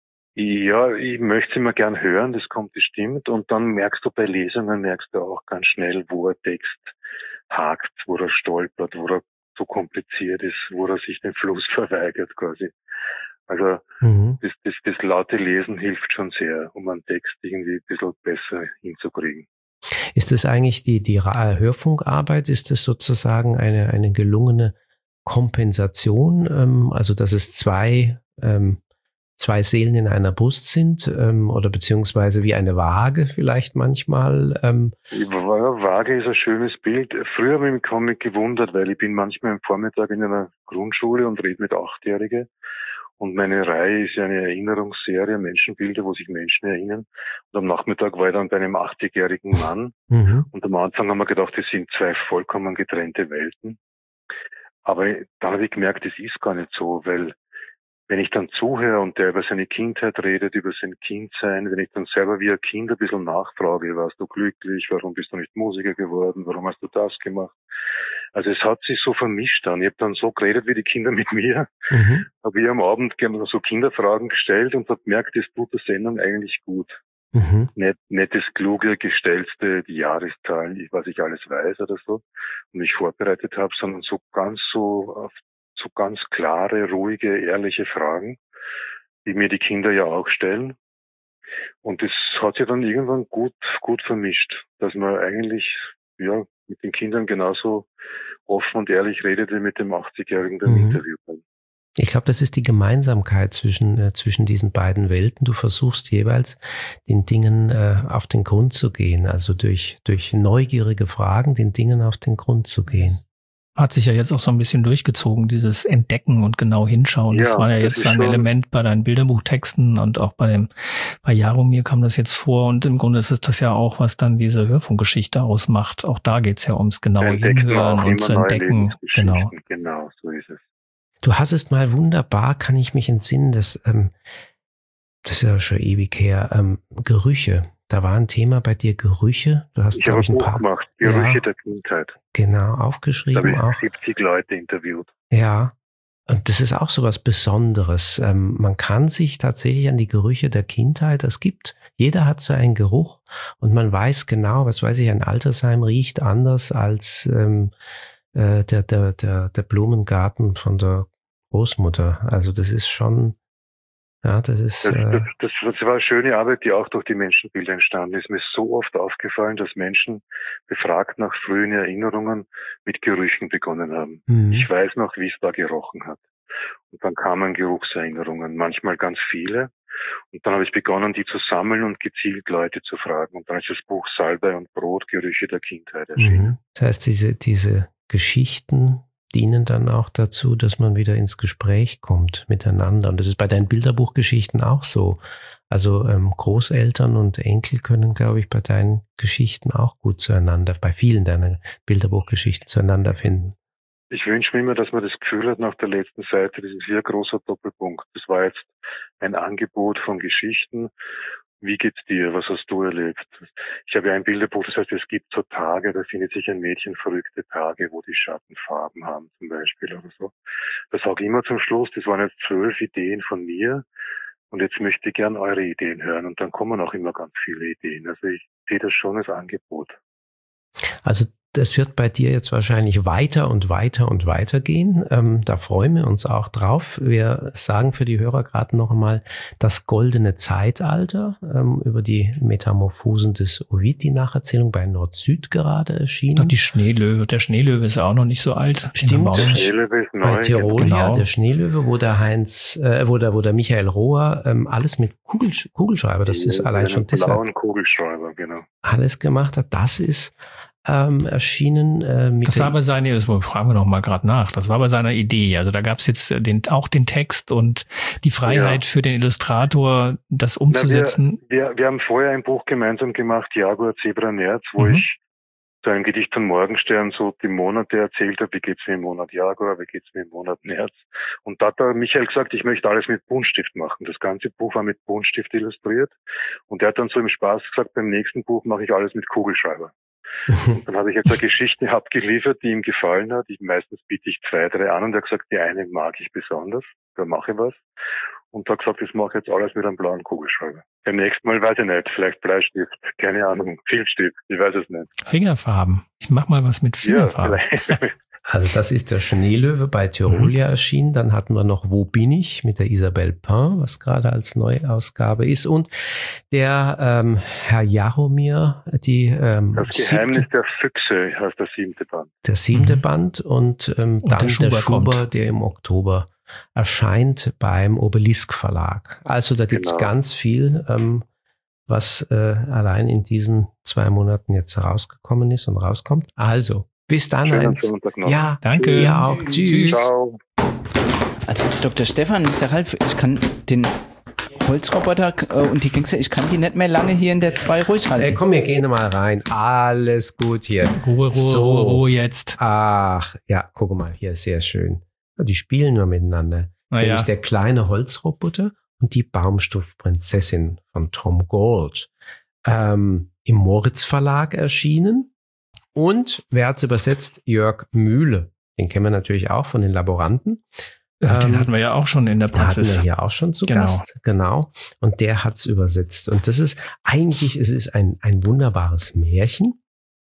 Ja, ich möchte es immer gern hören, das kommt bestimmt. Und dann merkst du bei Lesungen, merkst du auch ganz schnell, wo ein Text hakt, wo er stolpert, wo er so kompliziert ist, wo er sich den Fluss verweigert quasi. Also mhm. das, das, das laute Lesen hilft schon sehr, um einen Text irgendwie ein bisschen besser hinzukriegen. Ist das eigentlich die, die Hörfunkarbeit, ist das sozusagen eine, eine gelungene Kompensation, ähm, also dass es zwei, ähm, zwei Seelen in einer Brust sind ähm, oder beziehungsweise wie eine Waage vielleicht manchmal? Ähm. Waage ist ein schönes Bild. Früher habe ich mich Comic gewundert, weil ich bin manchmal am Vormittag in einer Grundschule und rede mit Achtjährigen. Und meine Reihe ist ja eine Erinnerungsserie, Menschenbilder, wo sich Menschen erinnern. Und am Nachmittag war ich dann bei einem achtzigjährigen Mann. Mhm. Und am Anfang haben wir gedacht, das sind zwei vollkommen getrennte Welten. Aber dann habe ich gemerkt, das ist gar nicht so, weil wenn ich dann zuhöre und der über seine Kindheit redet, über sein Kindsein, wenn ich dann selber wie ein Kind ein bisschen nachfrage, warst du glücklich, warum bist du nicht Musiker geworden, warum hast du das gemacht? Also es hat sich so vermischt dann. Ich habe dann so geredet wie die Kinder mit mir, mhm. habe ich am Abend so Kinderfragen gestellt und habe gemerkt, das tut der Sendung eigentlich gut. Mhm. Nicht, nicht das kluge, gestellte, die Jahreszahlen, was ich alles weiß oder so und mich vorbereitet habe, sondern so ganz so auf so ganz klare, ruhige, ehrliche Fragen, die mir die Kinder ja auch stellen. Und das hat sich dann irgendwann gut, gut vermischt, dass man eigentlich, ja, mit den Kindern genauso offen und ehrlich redet wie mit dem achtzigjährigen im mhm. Interview. Ich glaube, das ist die Gemeinsamkeit zwischen, äh, zwischen diesen beiden Welten. Du versuchst jeweils den Dingen äh, auf den Grund zu gehen, also durch, durch neugierige Fragen den Dingen auf den Grund zu gehen. Hat sich ja jetzt auch so ein bisschen durchgezogen, dieses Entdecken und genau hinschauen. Ja, das war ja jetzt ein Element bei deinen Bilderbuchtexten und auch bei dem, bei Jaromir kam das jetzt vor und im Grunde ist es das ja auch, was dann diese Hörfunkgeschichte ausmacht. Auch da geht's ja ums genaue Hinhören und zu entdecken. Genau. Genau, so ist es. Du hast es mal wunderbar, kann ich mich entsinnen, dass, ähm, das ist ja schon ewig her, ähm, Gerüche. Da war ein Thema bei dir, Gerüche. Du hast, ich habe ein Buch gemacht, Gerüche ja, der Kindheit. Genau, aufgeschrieben. Da habe ich auch siebzig Leute interviewt. Ja, und das ist auch so was Besonderes. Ähm, man kann sich tatsächlich an die Gerüche der Kindheit, es gibt, jeder hat so einen Geruch und man weiß genau, was weiß ich, ein Altersheim riecht anders als ähm, äh, der, der, der, der Blumengarten von der Großmutter. Also das ist schon... Ja, das ist. Das, äh, das, das, das war eine schöne Arbeit, die auch durch die Menschenbilder entstanden ist. Mir ist so oft aufgefallen, dass Menschen befragt nach frühen Erinnerungen mit Gerüchen begonnen haben. Mhm. Ich weiß noch, wie es da gerochen hat. Und dann kamen Geruchserinnerungen, manchmal ganz viele. Und dann habe ich begonnen, die zu sammeln und gezielt Leute zu fragen. Und dann ist das Buch Salbei und Brot, Gerüche der Kindheit erschienen. Mhm. Das heißt, diese, diese Geschichten dienen dann auch dazu, dass man wieder ins Gespräch kommt miteinander. Und das ist bei deinen Bilderbuchgeschichten auch so. Also ähm, Großeltern und Enkel können, glaube ich, bei deinen Geschichten auch gut zueinander, bei vielen deiner Bilderbuchgeschichten zueinander finden. Ich wünsche mir immer, dass man das Gefühl hat nach der letzten Seite, das ist hier ein großer Doppelpunkt. Das war jetzt ein Angebot von Geschichten Wie geht's dir? Was hast du erlebt? Ich habe ja ein Bilderbuch, das heißt, es gibt so Tage, da findet sich ein Mädchen verrückte Tage, wo die Schattenfarben haben zum Beispiel oder so. Da sage ich immer zum Schluss, das waren jetzt zwölf Ideen von mir und jetzt möchte ich gern eure Ideen hören und dann kommen auch immer ganz viele Ideen. Also ich sehe das schon als Angebot. Also das wird bei dir jetzt wahrscheinlich weiter und weiter und weiter gehen. Ähm, da freuen wir uns auch drauf. Wir sagen für die Hörer gerade noch einmal das goldene Zeitalter ähm, über die Metamorphosen des Ovid, die Nacherzählung bei Nord-Süd gerade erschienen. Und die Schneelöwe. Der Schneelöwe ist auch noch nicht so alt. Stimmt. Der Schneelöwe ist neu. Bei Tirolia, genau. Der Schneelöwe, wo der Heinz, äh, wo der, wo der Michael Rohr ähm, alles mit Kugel, Kugelschreiber, das ist allein schon deshalb blauen Kugelschreiber, genau. alles gemacht hat. Das ist Ähm, erschienen. Äh, mit das war aber seine, das fragen wir noch mal gerade nach, das war aber seiner Idee. Also da gab es jetzt den, auch den Text und die Freiheit ja. für den Illustrator, das umzusetzen. Na, wir, wir, wir haben vorher ein Buch gemeinsam gemacht, Jaguar, Zebra, Nerz, wo mhm. ich so ein Gedicht von Morgenstern so die Monate erzählt habe, wie geht's mir im Monat Jaguar, wie geht's mir im Monat Nerz. Und da hat der Michael gesagt, ich möchte alles mit Buntstift machen. Das ganze Buch war mit Buntstift illustriert. Und er hat dann so im Spaß gesagt, beim nächsten Buch mache ich alles mit Kugelschreiber. Und dann habe ich jetzt eine Geschichte abgeliefert, die ihm gefallen hat. Ich, meistens biete ich zwei, drei an und er hat gesagt, die eine mag ich besonders, da mache ich was. Und er hat gesagt, das mache ich jetzt alles mit einem blauen Kugelschreiber. Beim nächsten Mal weiß ich nicht, vielleicht Bleistift, keine Ahnung, Filzstift, ich weiß es nicht. Fingerfarben. Ich mach mal was mit Fingerfarben. Ja, Also das ist der Schneelöwe bei Tirolia mhm. erschienen. Dann hatten wir noch Wo bin ich mit der Isabelle Pin, was gerade als Neuausgabe ist. Und der ähm, Herr Jaromir, die ähm, Das Geheimnis siebte, der Füchse heißt der siebte Band. Der siebte mhm. Band und, ähm, und dann der Schuber, der Schuber, kommt. der im Oktober erscheint beim Obelisk Verlag. Also da gibt's Genau. ganz viel, ähm, was äh, allein in diesen zwei Monaten jetzt rausgekommen ist und rauskommt. Also bis dann. Schönen Eins. Sonntag noch. Ja, Danke. Dir auch. Tschüss. Tschüss. Ciao. Also Doktor Stefan, Mister Ralf, ich kann den Holzroboter äh, und die Gangster, ich kann die nicht mehr lange hier in der zwei ruhig halten. Äh, komm, wir gehen mal rein. Alles gut hier. Ruhe, Ruhe, So. Ruhe, Ruhe jetzt. Ach, ja, guck mal, hier ist sehr schön. Die spielen nur miteinander. Das ist Na ja. nämlich der kleine Holzroboter und die Baumstoffprinzessin von Tom Gold. Ähm, im Moritz Verlag erschienen. Und wer hat's übersetzt? Jörg Mühle. Den kennen wir natürlich auch von den Laboranten. Ja, den Ähm, hatten wir ja auch schon in der Da hatten Praxis. wir hier auch schon zu Genau. Gast. Genau. Und der hat's übersetzt. Und das ist eigentlich, es ist ein, ein wunderbares Märchen.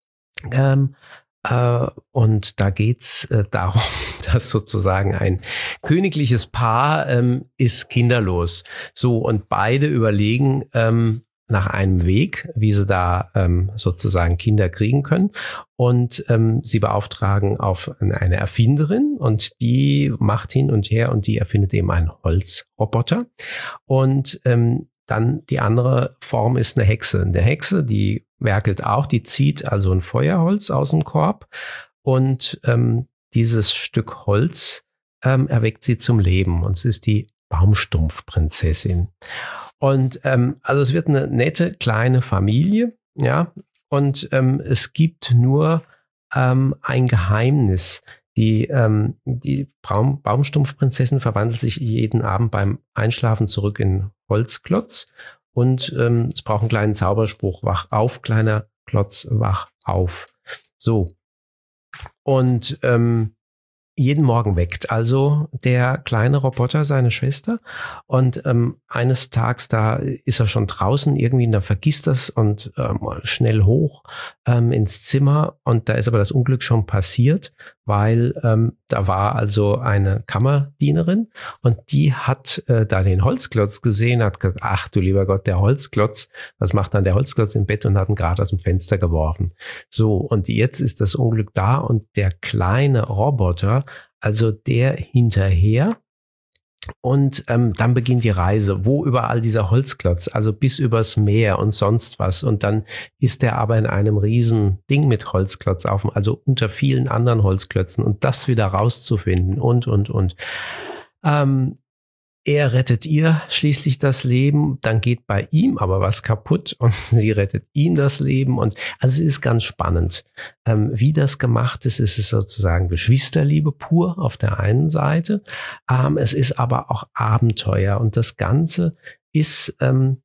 Ähm, äh, und da geht's äh, darum, dass sozusagen ein königliches Paar ähm, ist kinderlos. So, und beide überlegen, ähm, nach einem Weg, wie sie da ähm, sozusagen Kinder kriegen können. Und ähm, sie beauftragen auf eine Erfinderin und die macht hin und her und die erfindet eben einen Holzroboter. Und ähm, dann die andere Form ist eine Hexe. Eine Hexe, die werkelt auch, die zieht also ein Feuerholz aus dem Korb und ähm, dieses Stück Holz ähm, erweckt sie zum Leben. Und es ist die Baumstumpfprinzessin. Und ähm, also es wird eine nette kleine Familie, ja, und ähm, es gibt nur ähm, ein Geheimnis. Die, ähm, die Baum, Baumstumpfprinzessin verwandelt sich jeden Abend beim Einschlafen zurück in Holzklotz und ähm, es braucht einen kleinen Zauberspruch, wach auf, kleiner Klotz, wach auf. So. Und ähm, jeden Morgen weckt also der kleine Roboter seine Schwester und ähm, eines Tages, da ist er schon draußen irgendwie, da vergisst das und ähm, schnell hoch ähm, ins Zimmer und da ist aber das Unglück schon passiert, weil ähm, da war also eine Kammerdienerin und die hat äh, da den Holzklotz gesehen, hat gesagt, ach du lieber Gott, der Holzklotz, was macht dann der Holzklotz im Bett und hat ihn gerade aus dem Fenster geworfen. So, und jetzt ist das Unglück da und der kleine Roboter, also der hinterher. Und ähm, dann beginnt die Reise, wo überall dieser Holzklotz, also bis übers Meer und sonst was. Und dann ist er aber in einem riesen Ding mit Holzklotz auf, also unter vielen anderen Holzklötzen und das wieder rauszufinden und, und, und. Ähm, er rettet ihr schließlich das Leben, dann geht bei ihm aber was kaputt und sie rettet ihm das Leben. Und also es ist ganz spannend. Ähm, wie das gemacht ist, ist es sozusagen Geschwisterliebe pur auf der einen Seite. Ähm, es ist aber auch Abenteuer und das Ganze ist ähm,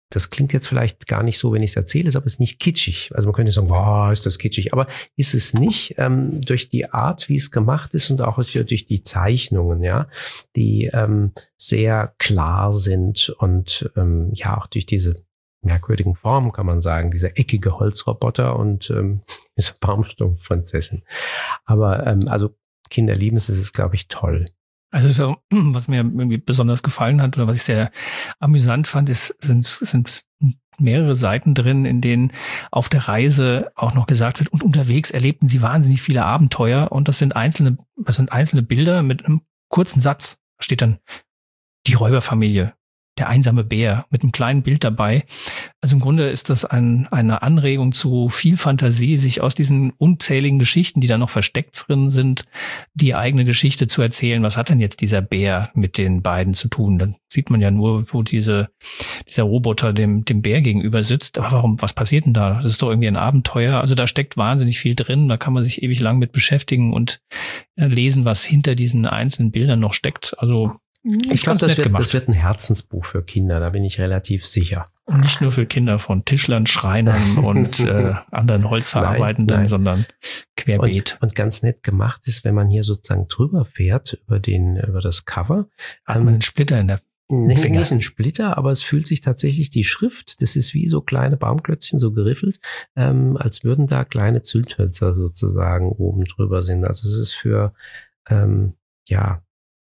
das klingt jetzt vielleicht gar nicht so, wenn ich es erzähle, ist aber es ist nicht kitschig. Also man könnte sagen, wow, ist das kitschig. Aber ist es nicht, ähm, durch die Art, wie es gemacht ist und auch durch die Zeichnungen, ja, die ähm, sehr klar sind und ähm, ja auch durch diese merkwürdigen Formen, kann man sagen, dieser eckige Holzroboter und ähm, diese Baumstumpfprinzessin. Aber ähm, also Kinder lieben es, es ist, glaube ich, toll. Also so, was mir irgendwie besonders gefallen hat oder was ich sehr amüsant fand, ist, sind, sind mehrere Seiten drin, in denen auf der Reise auch noch gesagt wird, und unterwegs erlebten sie wahnsinnig viele Abenteuer, und das sind einzelne, das sind einzelne Bilder mit einem kurzen Satz. Da steht dann die Räuberfamilie, der einsame Bär mit einem kleinen Bild dabei. Also im Grunde ist das ein, eine Anregung zu viel Fantasie, sich aus diesen unzähligen Geschichten, die da noch versteckt drin sind, die eigene Geschichte zu erzählen. Was hat denn jetzt dieser Bär mit den beiden zu tun? Dann sieht man ja nur, wo diese, dieser Roboter dem, dem Bär gegenüber sitzt. Aber warum, was passiert denn da? Das ist doch irgendwie ein Abenteuer. Also da steckt wahnsinnig viel drin. Da kann man sich ewig lang mit beschäftigen und lesen, was hinter diesen einzelnen Bildern noch steckt. Also ich glaube, das wird, das wird ein Herzensbuch für Kinder, da bin ich relativ sicher. Und nicht nur für Kinder von Tischlern, Schreinern und äh, anderen Holzverarbeitenden, nein, nein. sondern querbeet. Und, und ganz nett gemacht ist, wenn man hier sozusagen drüber fährt über den über das Cover. Hat man einen Splitter in der Nicht ein Splitter, aber es fühlt sich tatsächlich die Schrift, das ist wie so kleine Baumklötzchen, so geriffelt, ähm, als würden da kleine Zündhölzer sozusagen oben drüber sind. Also es ist für, ähm, ja,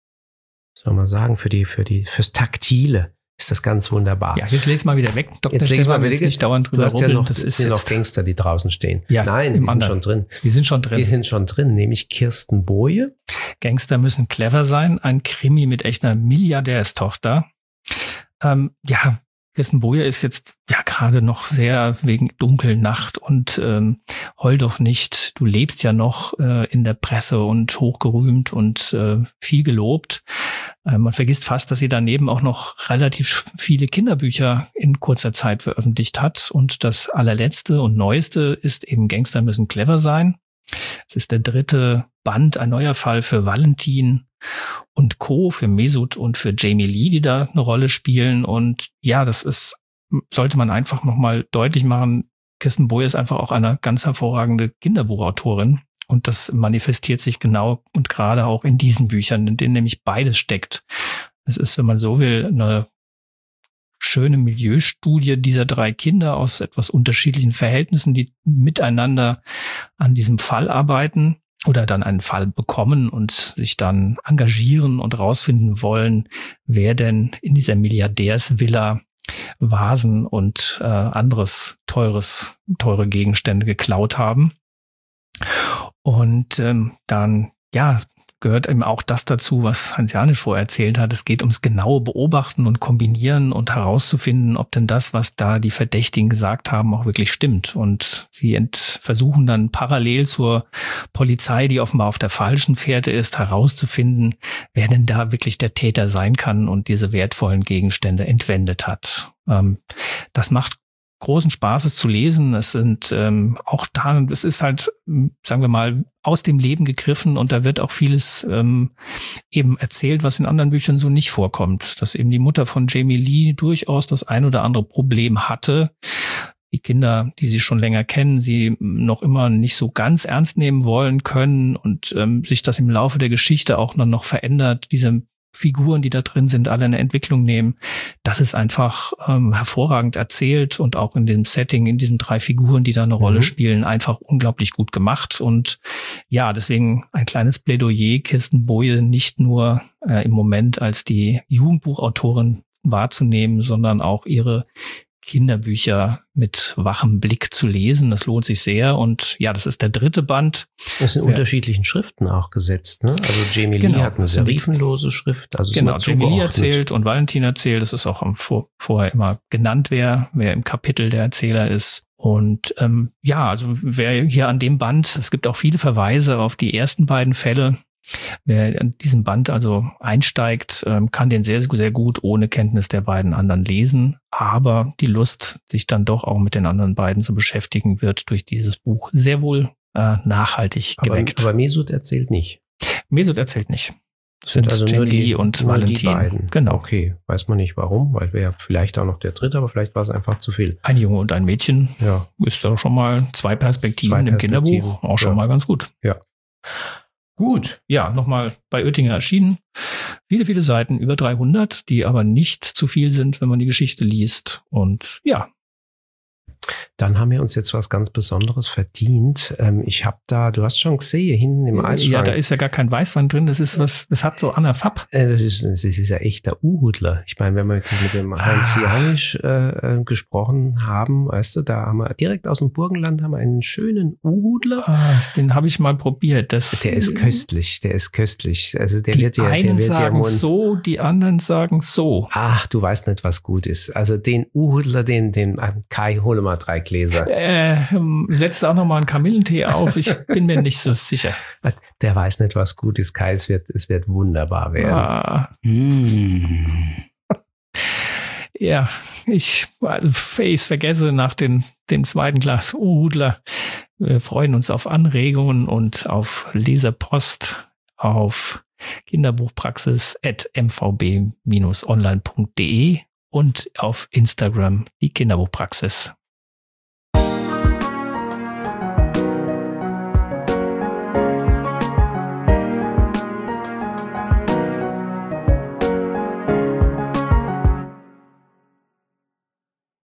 soll man sagen, für die, für die, fürs Taktile ist das ganz wunderbar. Ja, jetzt lese mal wieder weg, Doktor Jetzt lese mal wieder nicht dauernd drüber Du hast rubbeln. ja noch, das ist sind jetzt noch Gangster, die draußen stehen. Ja, Nein, die sind anderen. schon drin. Die sind schon drin. Die sind schon drin, nämlich Kirsten Boje. Gangster müssen clever sein. Ein Krimi mit echter Milliardärstochter. Ähm, ja, Kirsten Boje ist jetzt ja gerade noch sehr wegen Dunkel, Nacht und ähm, heul doch nicht. Du lebst ja noch äh, in der Presse und hochgerühmt und äh, viel gelobt. Äh, man vergisst fast, dass sie daneben auch noch relativ viele Kinderbücher in kurzer Zeit veröffentlicht hat. Und das allerletzte und neueste ist eben Gangster müssen clever sein. Es ist der dritte Band, ein neuer Fall für Valentin und Co., für Mesut und für Jamie Lee, die da eine Rolle spielen. Und ja, das ist, sollte man einfach nochmal deutlich machen, Kirsten Boje ist einfach auch eine ganz hervorragende Kinderbuchautorin. Und das manifestiert sich genau und gerade auch in diesen Büchern, in denen nämlich beides steckt. Es ist, wenn man so will, eine schöne Milieustudie dieser drei Kinder aus etwas unterschiedlichen Verhältnissen, die miteinander an diesem Fall arbeiten oder dann einen Fall bekommen und sich dann engagieren und rausfinden wollen, wer denn in dieser Milliardärsvilla Vasen und äh, anderes teures, teure Gegenstände geklaut haben. Und ähm, dann, ja, gehört eben auch das dazu, was Hans Janisch vorher erzählt hat. Es geht ums genaue Beobachten und Kombinieren und herauszufinden, ob denn das, was da die Verdächtigen gesagt haben, auch wirklich stimmt. Und sie ent- versuchen dann parallel zur Polizei, die offenbar auf der falschen Fährte ist, herauszufinden, wer denn da wirklich der Täter sein kann und diese wertvollen Gegenstände entwendet hat. Ähm, das macht großen Spaß, es zu lesen. Es sind ähm, auch da, es ist halt, sagen wir mal, aus dem Leben gegriffen und da wird auch vieles ähm, eben erzählt, was in anderen Büchern so nicht vorkommt. Dass eben die Mutter von Jamie Lee durchaus das ein oder andere Problem hatte. Die Kinder, die sie schon länger kennen, sie noch immer nicht so ganz ernst nehmen wollen können und ähm, sich das im Laufe der Geschichte auch noch, noch verändert. Diese Figuren, die da drin sind, alle eine Entwicklung nehmen. Das ist einfach ähm, hervorragend erzählt und auch in dem Setting, in diesen drei Figuren, die da eine mhm. Rolle spielen, einfach unglaublich gut gemacht. Und ja, deswegen ein kleines Plädoyer, Kirsten Boje nicht nur äh, im Moment als die Jugendbuchautorin wahrzunehmen, sondern auch ihre Kinderbücher mit wachem Blick zu lesen. Das lohnt sich sehr. Und ja, das ist der dritte Band. Das sind in unterschiedlichen Schriften auch gesetzt, ne? Also Jamie Lee genau, hat eine serifenlose Schrift. Also genau, Jamie Lee erzählt und Valentin erzählt. Das ist auch am vor, vorher immer genannt, wer, wer im Kapitel der Erzähler ist. Und ähm, ja, also wer hier an dem Band, es gibt auch viele Verweise auf die ersten beiden Fälle. Wer in diesem Band also einsteigt, kann den sehr, sehr gut ohne Kenntnis der beiden anderen lesen. Aber die Lust, sich dann doch auch mit den anderen beiden zu beschäftigen, wird durch dieses Buch sehr wohl äh, nachhaltig geweckt. Aber, aber Mesut erzählt nicht. Mesut erzählt nicht. Das sind also Jenny nur die, Lee und nur Valentin. Die beiden. Genau. Okay, weiß man nicht warum, weil wäre vielleicht auch noch der dritte, aber vielleicht war es einfach zu viel. Ein Junge und ein Mädchen. Ja. Ist da schon mal zwei Perspektiven, Zwei im Perspektiven. Kinderbuch. Auch schon Ja. mal ganz gut. Ja. Gut. Ja, nochmal bei Oettinger erschienen. Viele, viele Seiten, über dreihundert, die aber nicht zu viel sind, wenn man die Geschichte liest. Und ja. Dann haben wir uns jetzt was ganz Besonderes verdient. Ähm, ich habe da, du hast schon gesehen, hinten im Eisschrank. Ja, da ist ja gar kein Weißwein drin. Das ist was, das hat so Anna Fapp. Äh, Das ist, das ist ja echter Uhudler. Ich meine, wenn wir jetzt mit dem Heinz Ah. Janisch äh, äh, gesprochen haben, weißt du, da haben wir direkt aus dem Burgenland haben wir einen schönen Uhudler. Ah, den habe ich mal probiert. Das, Der ist köstlich, der ist köstlich. Also der die wird ja, der einen wird ja sagen wohl- so, die anderen sagen so. Ach, du weißt nicht, was gut ist. Also den Uhudler, den, den äh, Kai, hole mal drei Gläser. Äh, ähm, setzt auch noch mal einen Kamillentee auf. Ich bin mir nicht so sicher. Der weiß nicht, was gut ist. Kai, es wird, es wird wunderbar werden. Ah, Mm. ja, ich also, ich vergesse nach den, dem zweiten Glas Uhudler. Wir freuen uns auf Anregungen und auf Leserpost auf kinderbuchpraxis at m v b dash online punkt d e und auf Instagram die Kinderbuchpraxis.